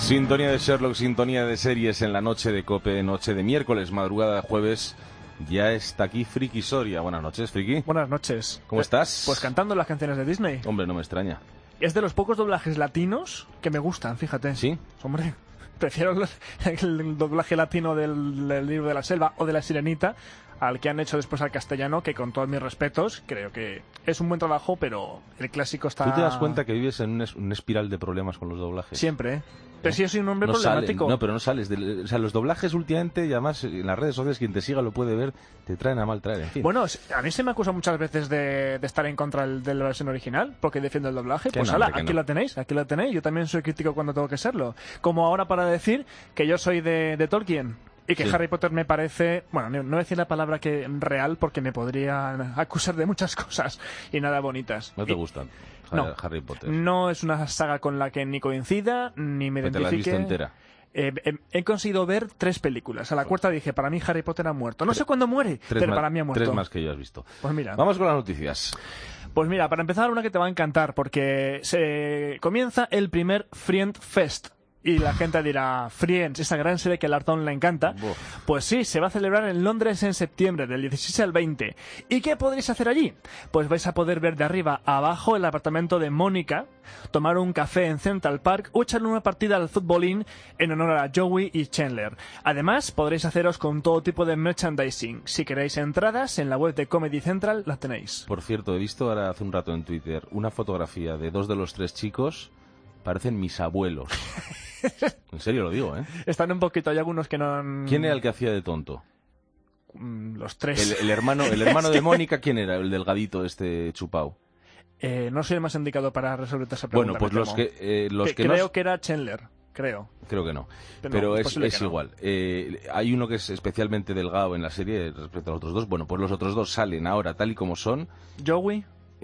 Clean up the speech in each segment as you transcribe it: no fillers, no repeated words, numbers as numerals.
Sintonía de Sherlock, sintonía de series en la noche de COPE, noche de miércoles, madrugada de jueves. Ya está aquí Friki Soria. Buenas noches, Friki. Buenas noches. ¿Cómo estás? Pues cantando las canciones de Disney. Hombre, no me extraña. Es de los pocos doblajes latinos que me gustan, fíjate. ¿Sí? Hombre, prefiero el doblaje latino del libro de la selva o de la Sirenita al que han hecho después al castellano, que con todos mis respetos, creo que es un buen trabajo, pero el clásico está... ¿Tú te das cuenta que vives en una espiral de problemas con los doblajes? Siempre, ¿eh? Pero si yo soy un hombre no problemático. No, pero no sales. O sea, los doblajes últimamente, y además en las redes sociales, quien te siga lo puede ver, te traen a mal traer, en fin. Bueno, a mí se me acusa muchas veces de estar en contra de la versión original, porque defiendo el doblaje. Pues ala, aquí la tenéis. Yo también soy crítico cuando tengo que serlo. Como ahora para decir que yo soy de Tolkien. Y que sí. Harry Potter me parece... Bueno, no decir la palabra que real porque me podrían acusar de muchas cosas y nada bonitas. ¿No te gustan? No, Harry Potter. No es una saga con la que ni coincida, ni me identifique. ¿Te la has visto entera? He conseguido ver 3 películas. A la cuarta dije, para mí Harry Potter ha muerto. No sé cuándo muere, pero para mí ha muerto. 3 más que yo has visto. Pues mira. Vamos con las noticias. Pues mira, para empezar, una que te va a encantar, porque se comienza el primer Friend Fest. Y la gente dirá, Friends, esa gran serie que a Larton le encanta. Pues sí, se va a celebrar en Londres en septiembre, del 16 al 20. ¿Y qué podréis hacer allí? Pues vais a poder ver de arriba a abajo el apartamento de Mónica, tomar un café en Central Park o echarle una partida al futbolín en honor a Joey y Chandler. Además, podréis haceros con todo tipo de merchandising. Si queréis entradas, en la web de Comedy Central las tenéis. Por cierto, he visto ahora hace un rato en Twitter una fotografía de 2 de los 3 chicos. Parecen mis abuelos. En serio lo digo, ¿eh? Están un poquito, hay algunos que no... ¿Quién era el que hacía de tonto? Los 3. El hermano de Mónica, ¿quién era? El delgadito chupao. No soy el más indicado para resolver esa pregunta. Bueno, pues los que creo que era Chandler, creo. Creo que no. Pero es igual. Hay uno que es especialmente delgado en la serie respecto a los otros 2. Bueno, pues los otros 2 salen ahora tal y como son. Joey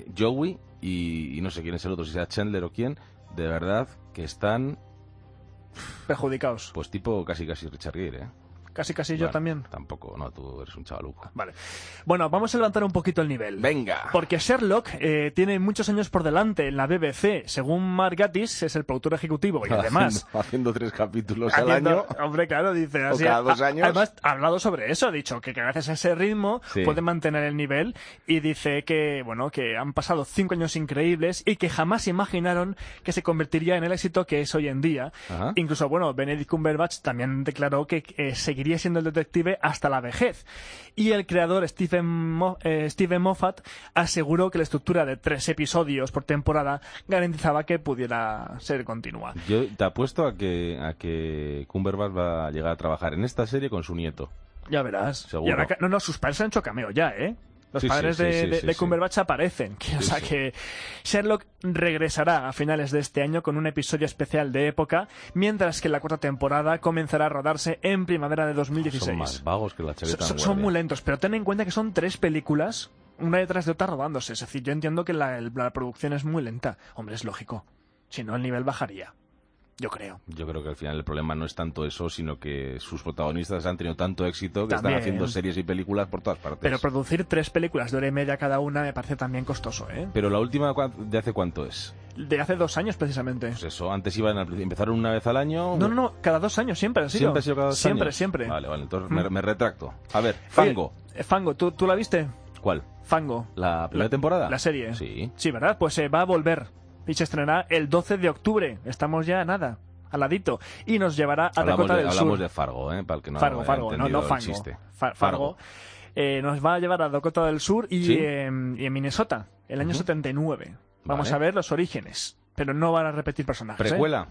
y no sé quién es el otro, si sea Chandler o quién. De verdad que están... perjudicados. Pues tipo casi Richard Gere, ¿eh? Casi bueno, yo también. Tampoco, no, tú eres un chavaluco. Vale. Bueno, vamos a levantar un poquito el nivel. ¡Venga! Porque Sherlock tiene muchos años por delante en la BBC. Según Mark Gatiss, es el productor ejecutivo y además... Haciendo 3 capítulos al año. Hombre, claro, dice así. O cada 2 años. Además, ha hablado sobre eso. Ha dicho que gracias a ese ritmo puede mantener el nivel. Y dice que, bueno, que han pasado 5 años increíbles y que jamás imaginaron que se convertiría en el éxito que es hoy en día. Ajá. Incluso, bueno, Benedict Cumberbatch también declaró que seguiría siendo el detective hasta la vejez. Y el creador Steven Moffat aseguró que la estructura de 3 episodios por temporada garantizaba que pudiera ser continua. Yo te apuesto a que Cumberbatch va a llegar a trabajar en esta serie con su nieto. Ya verás. Seguro. Y ahora, sus padres han hecho cameo ya, ¿eh? Los padres de Cumberbatch aparecen. Que Sherlock regresará a finales de este año con un episodio especial de época, mientras que la 4ª temporada comenzará a rodarse en primavera de 2016. Son más vagos que la chaveta. Son muy lentos, pero ten en cuenta que son 3 películas, una detrás de otra rodándose. Es decir, yo entiendo que la producción es muy lenta. Hombre, es lógico. Si no, el nivel bajaría. Yo creo que al final el problema no es tanto eso, sino que sus protagonistas han tenido tanto éxito que también están haciendo series y películas por todas partes. Pero producir 3 películas de 1h30 cada una me parece también costoso, ¿eh? Pero la última, ¿de hace cuánto es? De hace 2 años, precisamente. Pues eso, antes empezaron una vez al año... No, cada 2 años siempre ha sido. ¿Siempre ha sido cada 2 años? Siempre. Vale, entonces me retracto. A ver, Fango. Oye, Fango, ¿tú la viste? ¿Cuál? Fango. ¿La primera temporada? La serie. Sí. Sí, ¿verdad? Pues va a volver. Y se estrenará el 12 de octubre. Estamos ya a nada. Al ladito. Y nos llevará a Dakota del Sur. Hablamos de Fargo, para el que no Fargo, no Fango. Chiste. Fargo. Nos va a llevar a Dakota del Sur y en Minnesota, el año 79. Vamos a ver los orígenes. Pero no van a repetir personajes. ¿Precuela?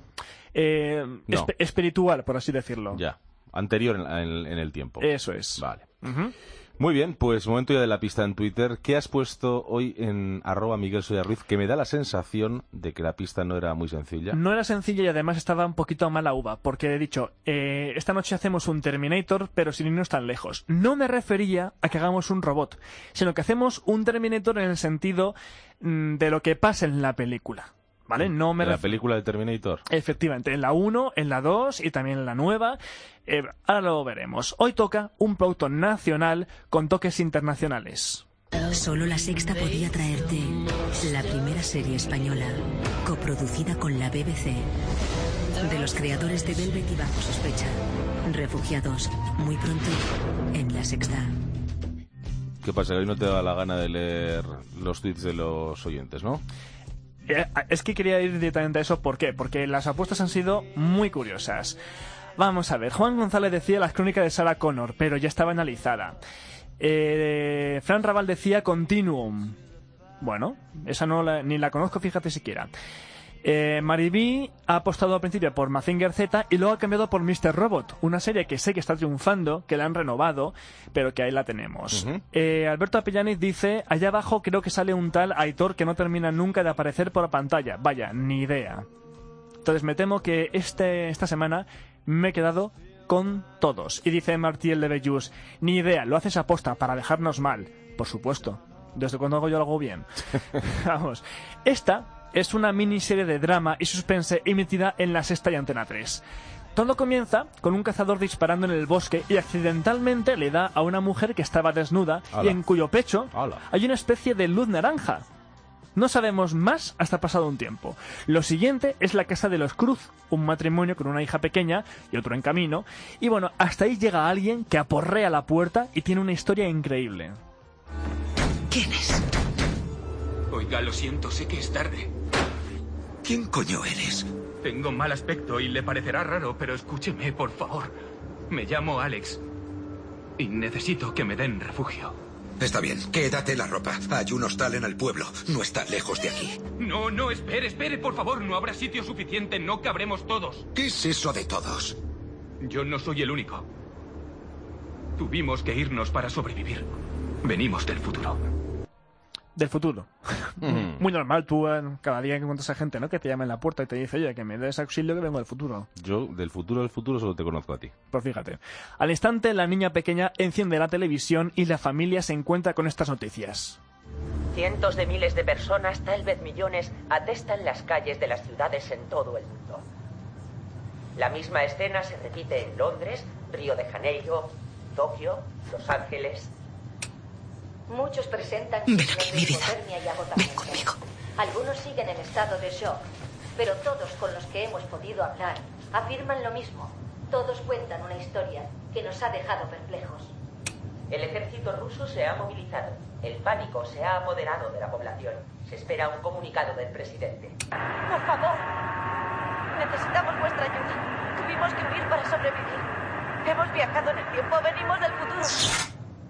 No. Espiritual, por así decirlo. Ya. Anterior en el tiempo. Eso es. Vale. Muy bien, pues momento ya de la pista en Twitter. ¿Qué has puesto hoy en @MiguelSoyarruiz? Que me da la sensación de que la pista no era muy sencilla. No era sencilla y además estaba un poquito a mala uva, porque he dicho, esta noche hacemos un Terminator, pero sin irnos tan lejos. No me refería a que hagamos un robot, sino que hacemos un Terminator en el sentido de lo que pasa en la película. ¿Vale? No me la película de Terminator. Efectivamente, en la 1, en la 2 y también en la nueva. Ahora lo veremos. Hoy toca un producto nacional con toques internacionales. Solo La Sexta podía traerte la primera serie española, coproducida con la BBC. De los creadores de Velvet y Bajo Sospecha. Refugiados. Muy pronto en La Sexta. ¿Qué pasa? Que hoy no te da la gana de leer los tweets de los oyentes, ¿no? Es que quería ir directamente a eso. ¿Por qué? Porque las apuestas han sido muy curiosas. Vamos a ver. Juan González decía las crónicas de Sarah Connor, pero ya estaba analizada. Fran Raval decía Continuum. Bueno, esa ni la conozco, fíjate siquiera. Mariby ha apostado al principio por Mazinger Z y luego ha cambiado por Mr. Robot, una serie que sé que está triunfando, que la han renovado, pero que ahí la tenemos. Alberto Apellaniz dice, allá abajo creo que sale un tal Aitor que no termina nunca de aparecer por la pantalla. Vaya, ni idea. Entonces me temo que esta semana me he quedado con todos. Y dice Martiel de Bellús, ni idea, lo haces aposta para dejarnos mal. Por supuesto, desde cuando hago yo algo bien. Vamos, esta es una miniserie de drama y suspense emitida en La Sexta y Antena 3. Todo comienza con un cazador disparando en el bosque y accidentalmente le da a una mujer que estaba desnuda y en cuyo pecho hay una especie de luz naranja. No sabemos más hasta pasado un tiempo. Lo siguiente es la casa de los Cruz, un matrimonio con una hija pequeña y otro en camino. Y bueno, hasta ahí llega alguien que aporrea la puerta y tiene una historia increíble. ¿Quién es? Oiga, lo siento, sé que es tarde. ¿Quién coño eres? Tengo mal aspecto y le parecerá raro, pero escúcheme, por favor. Me llamo Alex y necesito que me den refugio. Está bien, quédate la ropa. Hay un hostal en el pueblo, no está lejos de aquí. No, espere, por favor. No habrá sitio suficiente, no cabremos todos. ¿Qué es eso de todos? Yo no soy el único. Tuvimos que irnos para sobrevivir. Venimos del futuro. Del futuro. Muy normal, tú cada día que encuentras a gente, ¿no?, que te llama en la puerta y te dice, oye, que me des auxilio que vengo del futuro. Yo del futuro solo te conozco a ti. Pues fíjate. Al instante, la niña pequeña enciende la televisión y la familia se encuentra con estas noticias. Cientos de miles de personas, tal vez millones, atestan las calles de las ciudades en todo el mundo. La misma escena se repite en Londres, Río de Janeiro, Tokio, Los Ángeles. Muchos presentan Ven aquí, mi vida. hipotermia y Ven agotamiento. conmigo. Algunos siguen en estado de shock, pero todos con los que hemos podido hablar afirman lo mismo. Todos cuentan una historia que nos ha dejado perplejos. El ejército ruso se ha movilizado. El pánico se ha apoderado de la población. Se espera un comunicado del presidente. Por favor, necesitamos vuestra ayuda. Tuvimos que huir para sobrevivir. Hemos viajado en el tiempo, venimos del futuro.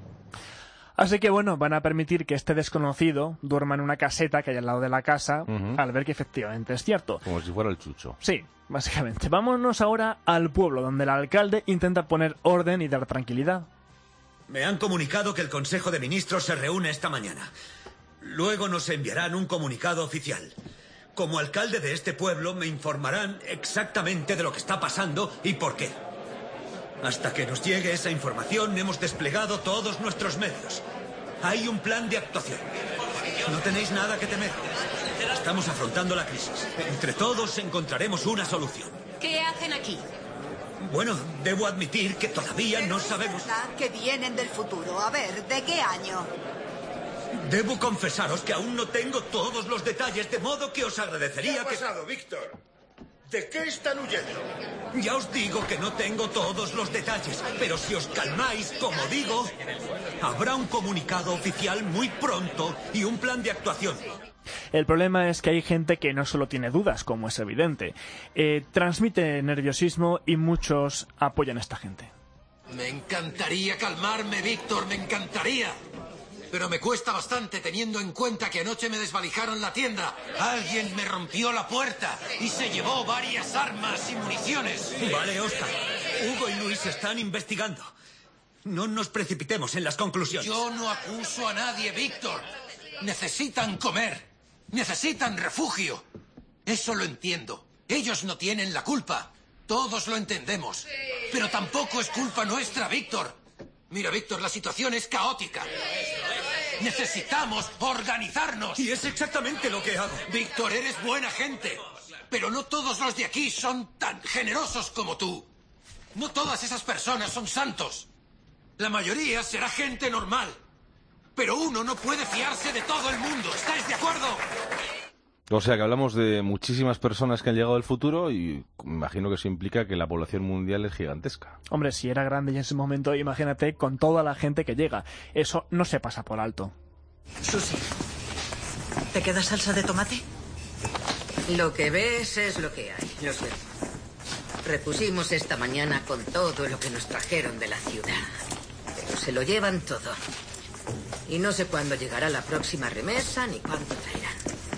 Así que bueno, van a permitir que este desconocido duerma en una caseta que hay al lado de la casa, al ver que efectivamente es cierto. Como si fuera el Chucho. Sí, básicamente. Vámonos ahora al pueblo, donde el alcalde intenta poner orden y dar tranquilidad. Me han comunicado que el Consejo de Ministros se reúne esta mañana. Luego nos enviarán un comunicado oficial. Como alcalde de este pueblo me informarán exactamente de lo que está pasando y por qué. Hasta que nos llegue esa información hemos desplegado todos nuestros medios. Hay un plan de actuación. No tenéis nada que temer. Estamos afrontando la crisis. Entre todos encontraremos una solución. ¿Qué hacen aquí? Bueno, debo admitir que todavía no sabemos. Es verdad que vienen del futuro. A ver, ¿de qué año? Debo confesaros que aún no tengo todos los detalles, de modo que os agradecería que... ¿Qué ha pasado, Víctor? ¿De qué están huyendo? Ya os digo que no tengo todos los detalles, pero si os calmáis, como digo, habrá un comunicado oficial muy pronto y un plan de actuación. El problema es que hay gente que no solo tiene dudas, como es evidente, transmite nerviosismo y muchos apoyan a esta gente. Me encantaría calmarme, Víctor, me encantaría. Pero me cuesta bastante teniendo en cuenta que anoche me desvalijaron la tienda. Alguien me rompió la puerta y se llevó varias armas y municiones. Vale, Oscar. Hugo y Luis están investigando. No nos precipitemos en las conclusiones. Yo no acuso a nadie, Víctor. Necesitan comer. Necesitan refugio. Eso lo entiendo. Ellos no tienen la culpa. Todos lo entendemos. Pero tampoco es culpa nuestra, Víctor. Mira, Víctor, la situación es caótica. Necesitamos organizarnos. Y es exactamente lo que hago. Víctor, eres buena gente. Pero no todos los de aquí son tan generosos como tú. No todas esas personas son santos. La mayoría será gente normal. Pero uno no puede fiarse de todo el mundo. ¿Estáis de acuerdo? O sea que hablamos de muchísimas personas que han llegado del futuro y me imagino que eso implica que la población mundial es gigantesca. Hombre, si era grande ya en ese momento, imagínate con toda la gente que llega. Eso no se pasa por alto. Susi, ¿te queda salsa de tomate? Lo que ves es lo que hay. Lo sé. Repusimos esta mañana con todo lo que nos trajeron de la ciudad. Pero se lo llevan todo. Y no sé cuándo llegará la próxima remesa ni cuándo traerán.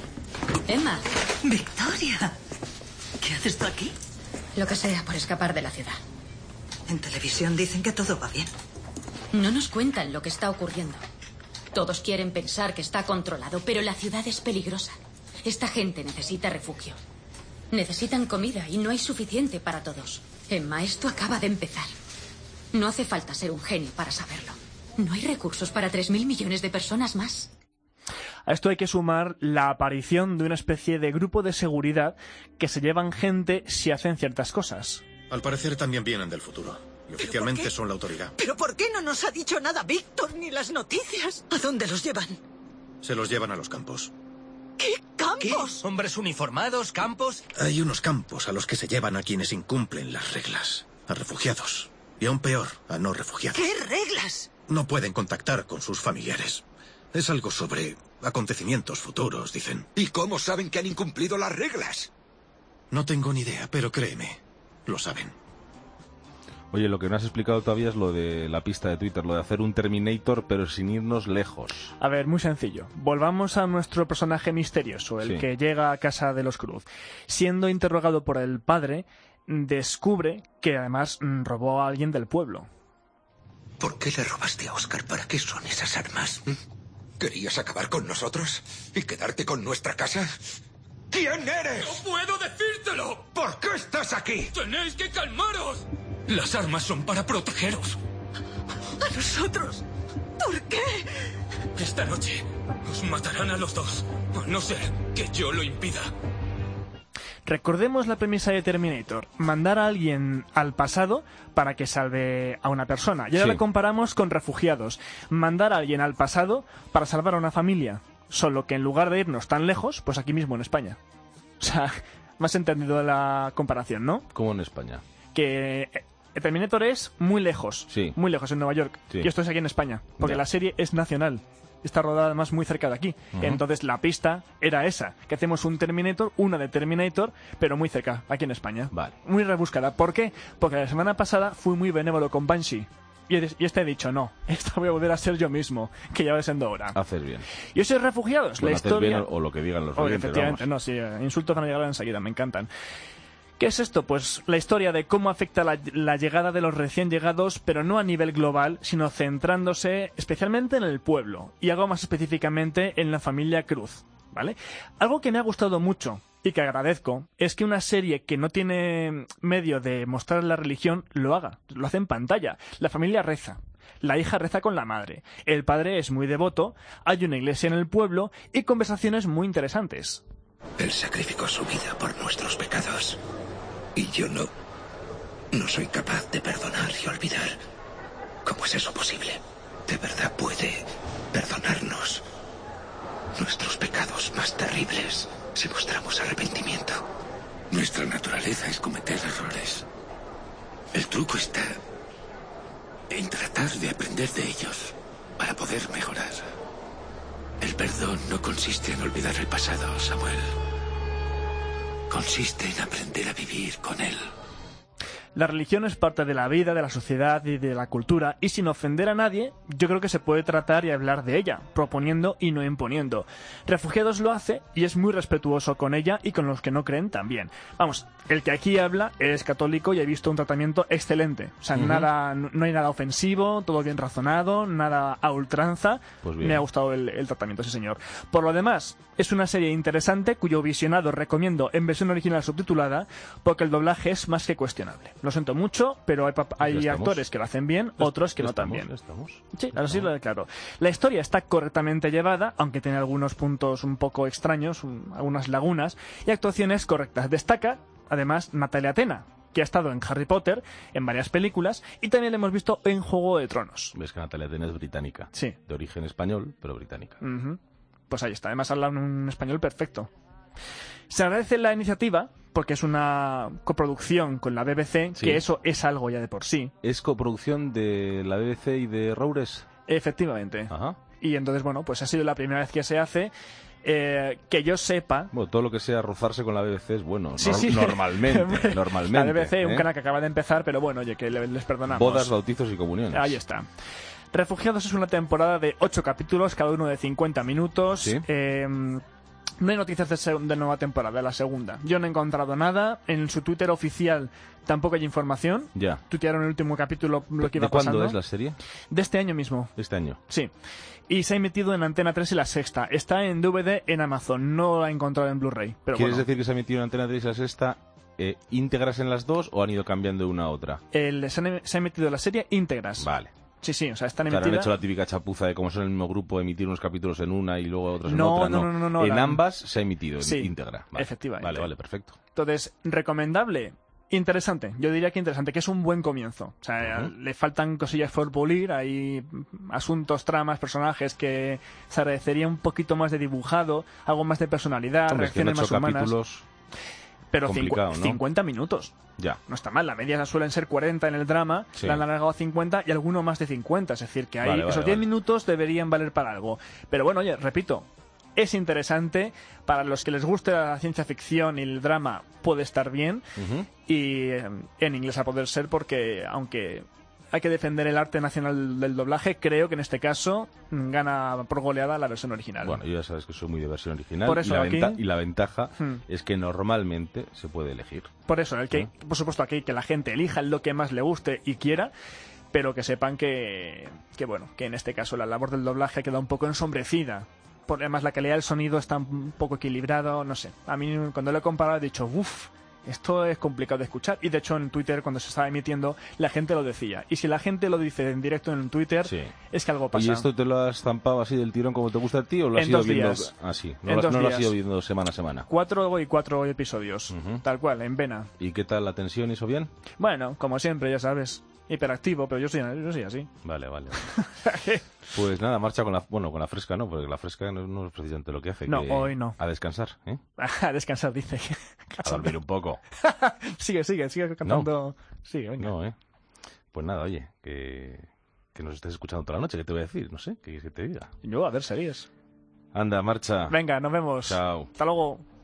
Emma, Victoria, ¿qué haces tú aquí? Lo que sea por escapar de la ciudad. En televisión dicen que todo va bien. No nos cuentan lo que está ocurriendo. Todos quieren pensar que está controlado, pero la ciudad es peligrosa. Esta gente necesita refugio. Necesitan comida y no hay suficiente para todos. Emma, esto acaba de empezar. No hace falta ser un genio para saberlo. No hay recursos para 3.000 millones de personas más. A esto hay que sumar la aparición de una especie de grupo de seguridad que se llevan gente si hacen ciertas cosas. Al parecer también vienen del futuro. Y oficialmente son la autoridad. ¿Pero por qué no nos ha dicho nada Víctor ni las noticias? ¿A dónde los llevan? Se los llevan a los campos. ¿Qué campos? ¿Qué? ¿Hombres uniformados? ¿Campos? Hay unos campos a los que se llevan a quienes incumplen las reglas. A refugiados. Y aún peor, a no refugiados. ¿Qué reglas? No pueden contactar con sus familiares. Es algo sobre acontecimientos futuros, dicen. ¿Y cómo saben que han incumplido las reglas? No tengo ni idea, pero créeme, lo saben. Oye, lo que no has explicado todavía es lo de la pista de Twitter, lo de hacer un Terminator pero sin irnos lejos. A ver, muy sencillo. Volvamos a nuestro personaje misterioso, el que llega a casa de los Cruz. Siendo interrogado por el padre, descubre que además robó a alguien del pueblo. ¿Por qué le robaste a Oscar? ¿Para qué son esas armas? ¿Querías acabar con nosotros y quedarte con nuestra casa? ¿Quién eres? ¡No puedo decírtelo! ¿Por qué estás aquí? ¡Tenéis que calmaros! Las armas son para protegeros. ¿A nosotros? ¿Por qué? Esta noche os matarán a los dos, a no ser que yo lo impida. Recordemos la premisa de Terminator, mandar a alguien al pasado para que salve a una persona. Y ahora la comparamos con refugiados, mandar a alguien al pasado para salvar a una familia, solo que en lugar de irnos tan lejos, pues aquí mismo en España. O sea, más entendido la comparación, ¿no? Como en España. Que Terminator es muy lejos en Nueva York, y esto es aquí en España, porque la serie es nacional. Está rodada además muy cerca de aquí. Entonces la pista era esa, que hacemos un Terminator, una de Terminator, pero muy cerca, aquí en España. Vale. Muy rebuscada. ¿Por qué? Porque la semana pasada fui muy benévolo con Banshee. Y he dicho, no, esta voy a volver a ser yo mismo, que ya va siendo hora. Haces bien. Y esos refugiados, bueno, la historia... bien o lo que digan los oyentes, efectivamente, vamos. no, sí, insultos van a llegar enseguida, me encantan. ¿Qué es esto? Pues la historia de cómo afecta la llegada de los recién llegados, pero no a nivel global, sino centrándose especialmente en el pueblo, y algo más específicamente en la familia Cruz, ¿vale? Algo que me ha gustado mucho y que agradezco es que una serie que no tiene medio de mostrar la religión lo haga, lo hace en pantalla. La familia reza. La hija reza con la madre, el padre es muy devoto, hay una iglesia en el pueblo y conversaciones muy interesantes. Él sacrificó su vida por nuestros pecados. Y yo no soy capaz de perdonar y olvidar. ¿Cómo es eso posible? ¿De verdad puede perdonarnos nuestros pecados más terribles si mostramos arrepentimiento? Nuestra naturaleza es cometer errores. El truco está en tratar de aprender de ellos para poder mejorar. El perdón no consiste en olvidar el pasado, Samuel. Consiste en aprender a vivir con él. La religión es parte de la vida, de la sociedad y de la cultura, y sin ofender a nadie, yo creo que se puede tratar y hablar de ella, proponiendo y no imponiendo. Refugiados lo hace y es muy respetuoso con ella y con los que no creen también. Vamos, el que aquí habla es católico y ha visto un tratamiento excelente. O sea, no hay nada ofensivo, todo bien razonado, nada a ultranza. Pues bien. Me ha gustado el tratamiento, sí señor. Por lo demás, es una serie interesante cuyo visionado recomiendo en versión original subtitulada porque el doblaje es más que cuestionable. Lo siento mucho, pero hay actores que lo hacen bien, otros que no tan bien. Sí, ahora sí lo declaro. La historia está correctamente llevada, aunque tiene algunos puntos un poco extraños, algunas lagunas, y actuaciones correctas. Destaca, además, Natalia Tena, que ha estado en Harry Potter, en varias películas, y también la hemos visto en Juego de Tronos. Ves que Natalia Tena es británica. Sí. De origen español, pero británica. Pues ahí está. Además habla un español perfecto. Se agradece la iniciativa porque es una coproducción con la BBC, Sí. que eso es algo ya de por sí. ¿Es coproducción de la BBC y de Roures? Efectivamente. Ajá. Y entonces, bueno, pues ha sido la primera vez que se hace. Que yo sepa... Bueno, todo lo que sea rozarse con la BBC es bueno, Sí, sí. normalmente. La BBC, un canal que acaba de empezar, pero bueno, oye, que les perdonamos. Bodas, bautizos y comuniones. Ahí está. Refugiados es una temporada de 8 capítulos, cada uno de 50 minutos. Sí. No hay noticias de nueva temporada, de la segunda. Yo no he encontrado nada. En su Twitter oficial tampoco hay información. Ya. Tuitearon el último capítulo lo que iba ¿De cuándo pasando. es la serie? De este año mismo. Este año. Sí. Y se ha emitido en Antena 3 y La Sexta. Está en DVD en Amazon. No la he encontrado en Blu-ray. Pero ¿Quieres bueno. decir que se ha emitido en Antena 3 y La Sexta íntegras en las dos o han ido cambiando de una a otra? Se ha emitido la serie íntegras. Vale. Sí, sí, o sea, están Claro, han emitidas. hecho la típica chapuza de como son el mismo grupo, emitir unos capítulos en una y luego otros en No, otra. no, En la- ambas se ha emitido Sí, íntegra. Vale. efectivamente. Vale, perfecto. Entonces, recomendable. Interesante, yo diría que interesante, que es un buen comienzo. O sea, le faltan cosillas por pulir, hay asuntos, tramas, personajes que se agradecería un poquito más de dibujado, algo más de personalidad, Hombre, es que en reacciones 8 más humanas. capítulos... Pero complicado, ¿no? 50 minutos. Ya. No está mal, la media suelen ser 40 en el drama, Sí. la han alargado a 50 y alguno más de 50. Es decir, que hay Vale, esos 10 minutos deberían valer para algo. Pero bueno, oye, repito, es interesante. Para los que les guste la ciencia ficción y el drama, puede estar bien. Ujú. Y en inglés a poder ser, porque aunque hay que defender el arte nacional del doblaje, creo que en este caso gana por goleada la versión original. Bueno, yo ya sabes que soy muy de versión original. Por eso aquí- y la ventaja Hmm. es que normalmente se puede elegir. Por eso, por supuesto aquí que la gente elija lo que más le guste y quiera, pero que sepan que bueno, que en este caso la labor del doblaje queda un poco ensombrecida. Además la calidad del sonido está un poco equilibrado, no sé. A mí cuando lo he comparado he dicho, uff, esto es complicado de escuchar. Y de hecho en Twitter cuando se estaba emitiendo la gente lo decía. Y si la gente lo dice en directo en Twitter, es que algo pasa. ¿Y esto te lo has zampado así del tirón como te gusta a ti o lo has En ido 2 viendo días. así? En No, lo 2 has días. ido viendo semana a semana. 4 episodios, tal cual, en vena. ¿Y qué tal la tensión? ¿Eso bien? Bueno, como siempre, ya sabes, hiperactivo, pero yo soy así. Vale. Pues nada, marcha con la fresca, ¿no? Porque la fresca no es precisamente lo que hace. No, que hoy no. A descansar, ¿eh? A descansar, dice. A dormir un poco. sigue cantando. Sigue, venga. No, Pues nada, oye, que nos estés escuchando toda la noche, ¿qué te voy a decir? No sé, ¿qué quieres que te diga? Yo, a ver series. Anda, marcha. Venga, nos vemos. Chao. Hasta luego.